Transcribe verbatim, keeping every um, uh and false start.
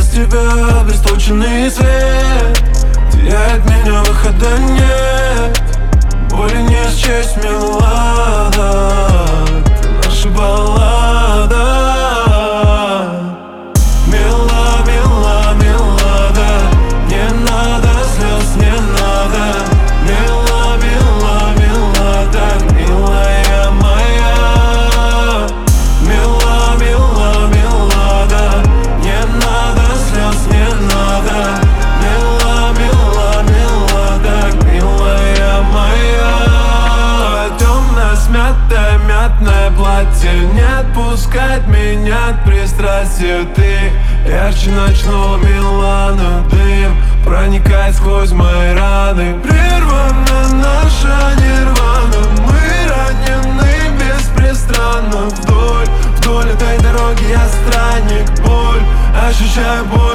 тебя бестолченный свет теряет меня, выхода нет. Боли не счесть, милада, ты наша баллада. Мила, мила, милада, не надо слез, не надо. Мила, мила, милада, милая моя. Мила, мила, милада, не надо слез, не надо. Мила, мила, милада, милая моя. Темное, смятое, мятное платье не отпускает меня от пристрастия. Ты ярче ночного Милана, дым проникает сквозь мои раны. Прервана наша нирвана, мы ранены беспрестанно. Вдоль, вдоль этой дороги я странник, боль, ощущаю боль.